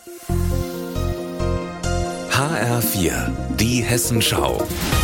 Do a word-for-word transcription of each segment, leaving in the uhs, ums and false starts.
H R vier, die Hessenschau.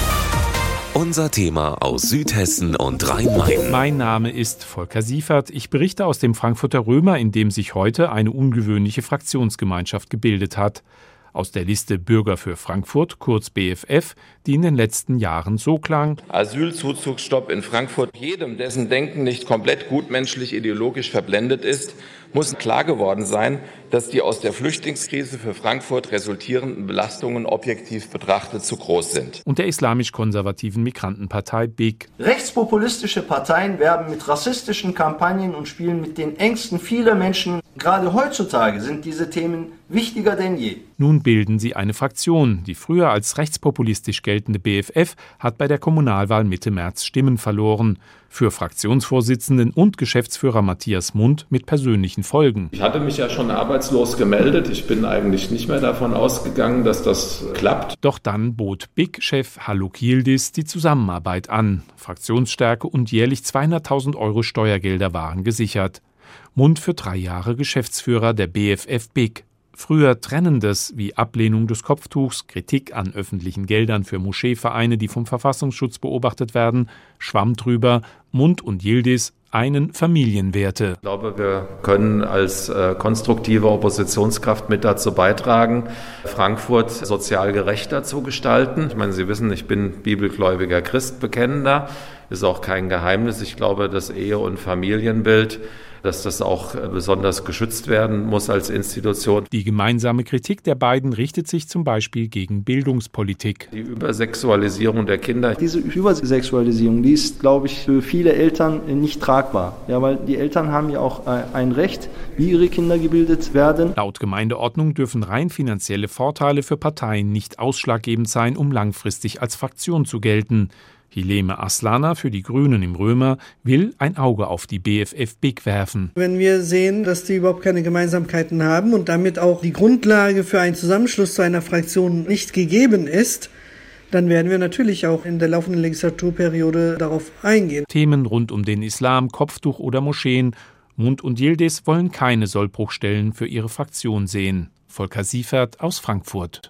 Unser Thema aus Südhessen und Rhein-Main. Mein Name ist Volker Siefert. Ich berichte aus dem Frankfurter Römer, in dem sich heute eine ungewöhnliche Fraktionsgemeinschaft gebildet hat. Aus der Liste Bürger für Frankfurt, kurz B F F, die in den letzten Jahren so klang: Asylzuzugsstopp in Frankfurt. Jedem, dessen Denken nicht komplett gutmenschlich ideologisch verblendet ist, muss klar geworden sein, dass die aus der Flüchtlingskrise für Frankfurt resultierenden Belastungen objektiv betrachtet zu groß sind. Und der islamisch-konservativen Migrantenpartei B I G. Rechtspopulistische Parteien werben mit rassistischen Kampagnen und spielen mit den Ängsten vieler Menschen. Gerade heutzutage sind diese Themen wichtiger denn je. Nun bilden sie eine Fraktion. Die früher als rechtspopulistisch geltende B F F hat bei der Kommunalwahl Mitte März Stimmen verloren. Für Fraktionsvorsitzenden und Geschäftsführer Matthias Mund mit persönlichen Folgen. Ich hatte mich ja schon arbeitslos gemeldet. Ich bin eigentlich nicht mehr davon ausgegangen, dass das klappt. Doch dann bot B I G-Chef Haluk Yildiz die Zusammenarbeit an. Fraktionsstärke und jährlich zweihunderttausend Euro Steuergelder waren gesichert. Mund für drei Jahre Geschäftsführer der B F F B I G. Früher Trennendes wie Ablehnung des Kopftuchs, Kritik an öffentlichen Geldern für Moscheevereine, die vom Verfassungsschutz beobachtet werden, schwamm drüber. Mund und Yildiz einen Familienwerte. Ich glaube, wir können als äh, konstruktive Oppositionskraft mit dazu beitragen, Frankfurt sozial gerechter zu gestalten. Ich meine, Sie wissen, ich bin bibelgläubiger Christbekennender. Ist auch kein Geheimnis. Ich glaube, das Ehe- und Familienbild, dass das auch besonders geschützt werden muss als Institution. Die gemeinsame Kritik der beiden richtet sich zum Beispiel gegen Bildungspolitik. Die Übersexualisierung der Kinder. Diese Übersexualisierung, die ist, glaube ich, für viele Eltern nicht tragbar. Ja, weil die Eltern haben ja auch ein Recht, wie ihre Kinder gebildet werden. Laut Gemeindeordnung dürfen rein finanzielle Vorteile für Parteien nicht ausschlaggebend sein, um langfristig als Fraktion zu gelten. Hileme Aslana für die Grünen im Römer will ein Auge auf die B F F B I G werfen. Wenn wir sehen, dass die überhaupt keine Gemeinsamkeiten haben und damit auch die Grundlage für einen Zusammenschluss zu einer Fraktion nicht gegeben ist, dann werden wir natürlich auch in der laufenden Legislaturperiode darauf eingehen. Themen rund um den Islam, Kopftuch oder Moscheen. Mund und Yildiz wollen keine Sollbruchstellen für ihre Fraktion sehen. Volker Siefert aus Frankfurt.